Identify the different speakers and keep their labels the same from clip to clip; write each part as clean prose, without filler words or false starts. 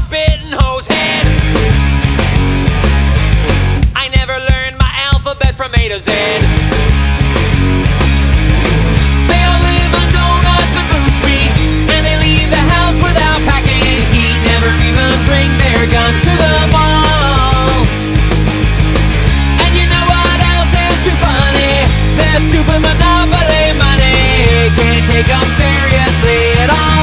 Speaker 1: spitting hose head. I never learned my alphabet from A to Z. They all live on donuts and booze beats, and they leave the house without packing heat. Never even bring their guns to the mall. And you know what else is too funny? Their stupid Monopoly money. Can't take them seriously at all.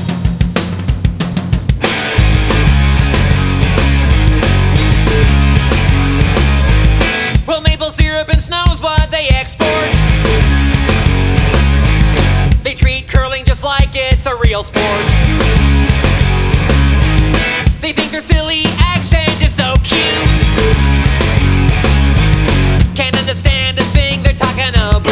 Speaker 1: Well, maple syrup and snow's what they export. They treat curling just like it's a real sport. They think their silly accent is so cute. Can't understand a thing they're talking about.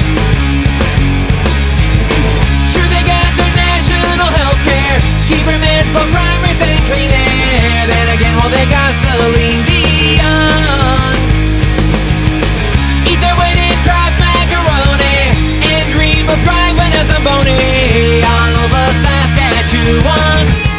Speaker 1: Sure, they got their national health care, cheaper meds for crime rates and clean air. Then again, well, they got Celine Dion. Eat their weight in Kraft macaroni and dream of driving a Zamboni all over Saskatchewan.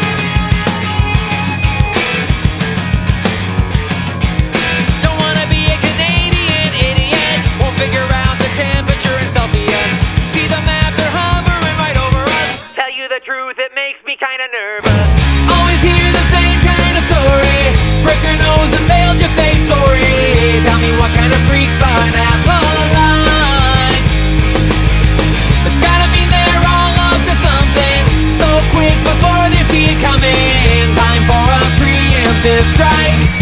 Speaker 1: Don't wanna be a Canadian idiot, won't figure out the temperature in Celsius. See the map, they're hovering right over us. Tell you the truth, it makes me kinda nervous. Always hear the same kind of story. Break your nose and they'll just say sorry. Tell me what kind of freaks are that polite? It's gotta mean they're all up to something. So quick before they see it coming. Time for a preemptive strike.